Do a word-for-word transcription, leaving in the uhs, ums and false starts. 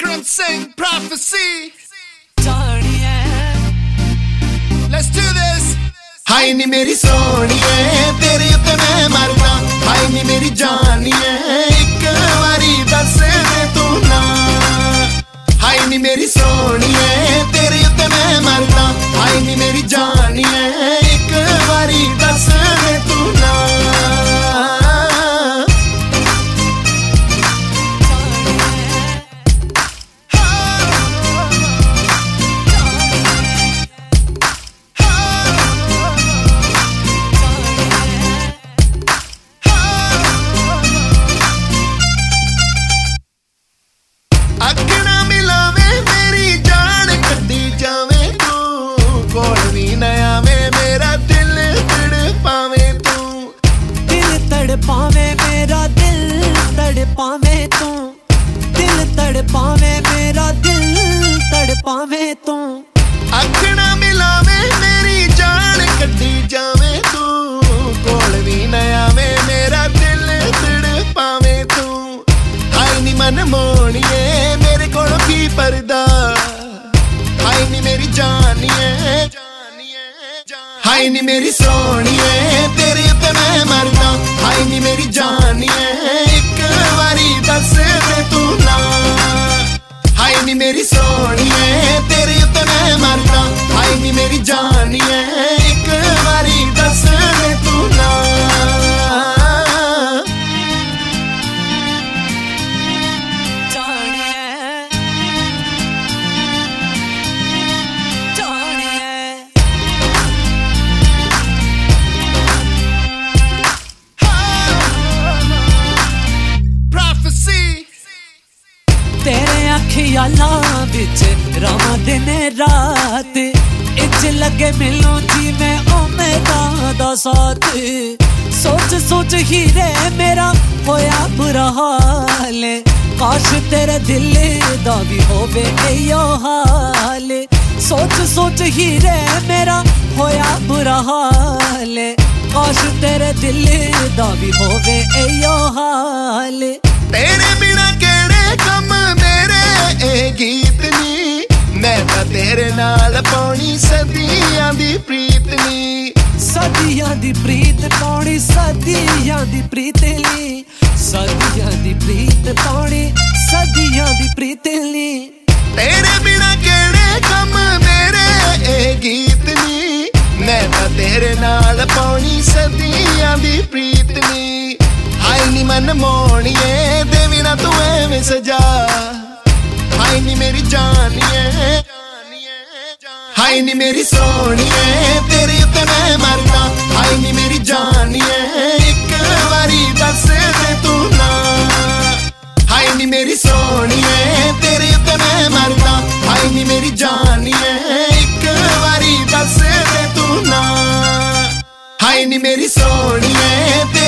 Sing prophecy. Let's do this. हाय नी मेरी सोनिए तेरे उत्ते मैं मरदा, हाय नी मेरी जानिए एक बारी दस दे तू ना। हाय नी मेरी सोनिए तेरे उत्ते मैं मरदा, हाय नी मेरी जानिए एक बारी दस दे तू ना। तड़पावे तू दिल तड़पावे मेरा दिल तड़पावे तू, अखना मिलावे मेरी जान कड्डी जावे तू, कोल भी न आवे मेरा दिल तड़पावे तू। हाय नी मन मोनिए मेरे कोल की परदा, हाय नी मेरी जानिए हाय नी मेरी सोनिए तेरे उत्ते मैं मरदा, हाय नी मेरी जानिए एक बारी दस दे तू ना। हाय नी मेरी सोनिए तेरे उत्ते मैं मरदा, हाय नी मेरी जानिए एक बारी दस दे तू ना। तेरे अखियालां विच रावां दिन रात, इच लगे मिलूं जी मैं ओ मेरा दा साथ। सोच सोच ही रे मेरा होया बुरा हाल, काश तेरे दिल दा भी होवे इयो हाल। सोच सोच ही रे मेरा होया बुरा हाल, काश तेरे दिल दा भी होवे इयो हाल। तेरे बिना केड़े कम मेरे ए गीत नी, मैं तां तेरे नाल पाउणी सदियां दी प्रीत नी। सदियां दी प्रीत पाउणी सदियां दी प्रीत नी, सदियां दी प्रीत पाउणी सदियां दी प्रीत नी। तेरे बिना केड़े कम मेरे ए गीत नी, मैं तां तेरे नाल पाउणी सदियां दी प्रीत नी। हाय नी मन मोनिए दे बिना तू एवें सजा, हाय नी मेरी जानिए हाय नी मेरी सोनिए तेरे उत्ते मैं मरदा, हाय नी मेरी जानिए एक बारी दस दे तू ना। हाय नी मेरी सोनिए तेरे उत्ते मैं मरदा, हाय नी मेरी जानिए एक बारी दस दे तू ना। हाय नी मेरी सोनिए